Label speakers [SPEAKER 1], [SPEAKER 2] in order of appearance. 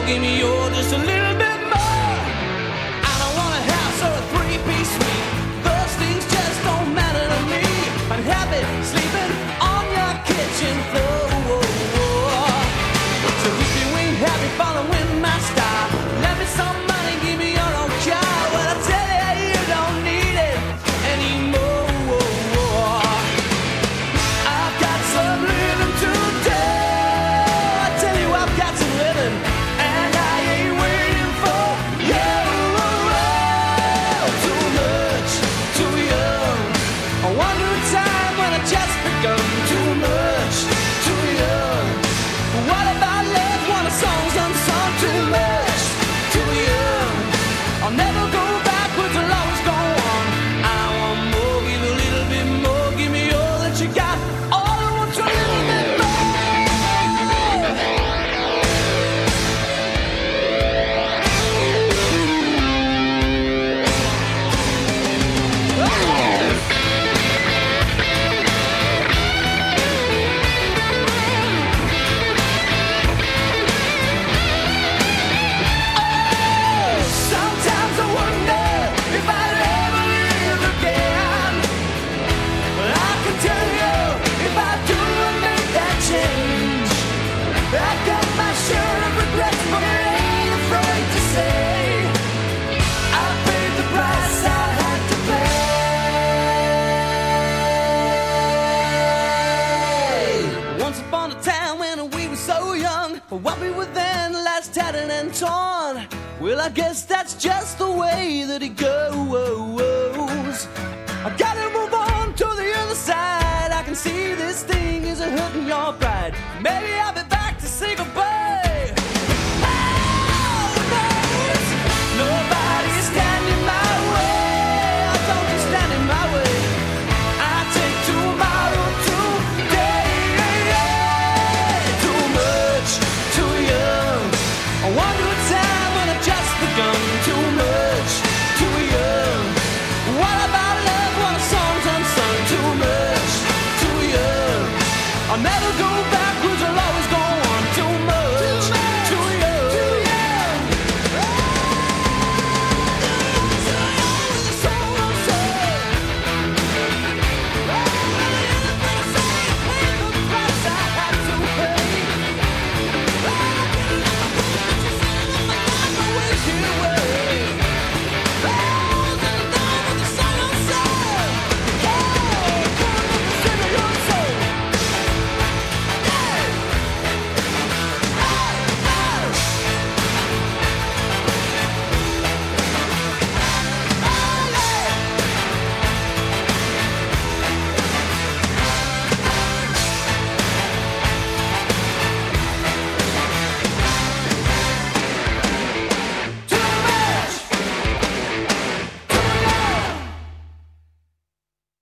[SPEAKER 1] give me your just a little bit more. I don't want a house or a three-piece suite. Those things just don't matter to me. I'm happy sleeping on your kitchen floor. So if you ain't happy following my style, lend me some money, give me your own car. Well, I tell you, you don't need it anymore. I've got some living to do. I tell you, I've got some living, and I ain't waiting for you. Too much, too young. I wonder a time when I just begun. Too much, too young. What about love? Want a song's unsung. Too much, too young. I'll never go backwards, I'll always go on. I want more, give a little bit more. Give me all that you got. All I want's a little bit more. Sometimes I wonder if I'll ever live again. But I can tell you, if I do and make that change, I got my share of regrets, but I ain't afraid to say I paid the price I had to pay. Once upon a time when we were so young, what we were then lies tattered and torn. Well, I guess that's just the way that it goes. I gotta move on to the other side. I can see this thing isn't hurting your pride. Maybe I've